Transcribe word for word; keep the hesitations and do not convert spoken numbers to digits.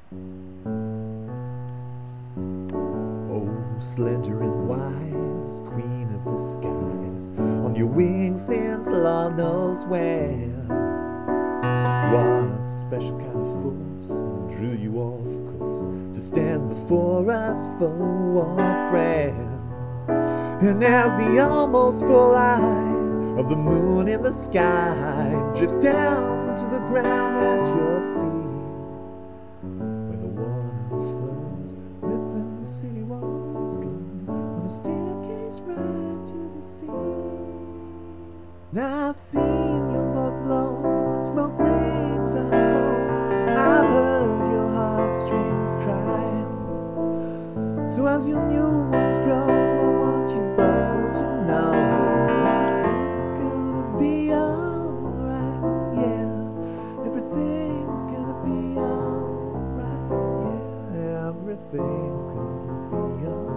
Oh, slender and wise, queen of the skies, on your wings since Lord knows when. What special kind of force drew you off course to stand before us, foe or friend? And as the almost full eye of the moon in the sky drips down to the ground at your feet, where the water flows, rippling the city walls glow on a staircase right to the sea. Now I've seen your boat blow, smoke rings out home, I've heard your heartstrings cry. So as your new wings grow, I want you both to know everything's gonna be alright, yeah. Everything's gonna be alright, yeah. Everything's gonna be alright.